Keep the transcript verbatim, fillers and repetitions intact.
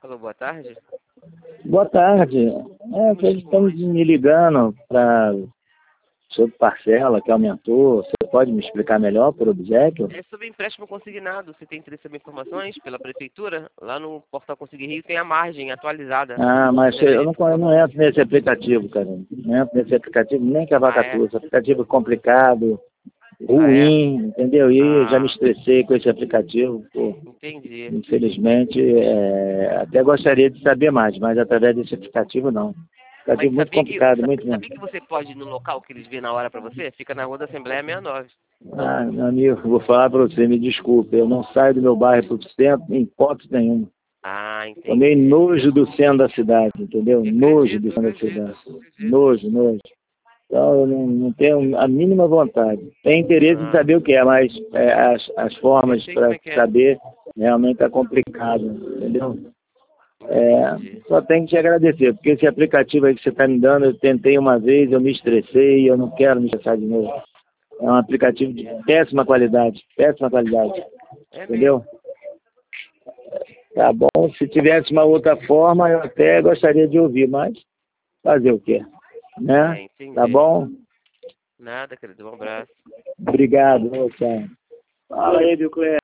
Alô, boa tarde. Boa tarde. É, que eles estão me ligando para sobre parcela que aumentou. Você pode me explicar melhor por obséquio? É sobre empréstimo consignado. Você tem interesse em saber informações pela prefeitura? Lá no portal Conseguir Rio tem a margem atualizada. Ah, mas Você eu não, verificou? eu não entro nesse aplicativo, cara. Não entro nesse aplicativo nem que a Ah, vaca é? tua. Esse aplicativo é complicado, Ah, é? ruim, entendeu? E eu já me Ah, estressei com esse aplicativo. Pô, entendi. infelizmente, é, até gostaria de saber mais, mas através desse aplicativo não. Mas Aplicativo muito sabia que, complicado, sa- muito mesmo. sabia que você pode ir no local que eles vêem na hora pra você? Fica na rua da Assembleia sessenta e nove. Ah, meu amigo, vou falar para você, me desculpe, eu não saio do meu bairro para o centro em hipótese nenhuma. Ah, Tomei entendi. nojo do centro da cidade, entendeu? Eu Nojo acredito, do eu centro da acredito, cidade. eu acredito. Nojo, nojo. Então eu não, não tenho a mínima vontade. Tenho interesse em Ah, saber o que é, mas é, as, as eu formas sei como para é que é. saber realmente está complicado, entendeu? É, Entendi. só tenho que te agradecer, porque esse aplicativo aí que você está me dando, eu tentei uma vez, eu me estressei, eu não quero me estressar de novo. É um aplicativo de péssima qualidade, péssima qualidade, É entendeu? mesmo. Tá bom, se tivesse uma outra forma, eu até gostaria de ouvir, mas fazer o quê? Né? É, Tá entendi. bom? Nada, querido. Um abraço. Obrigado, ô, tchau. Fala aí, Bill Cleber.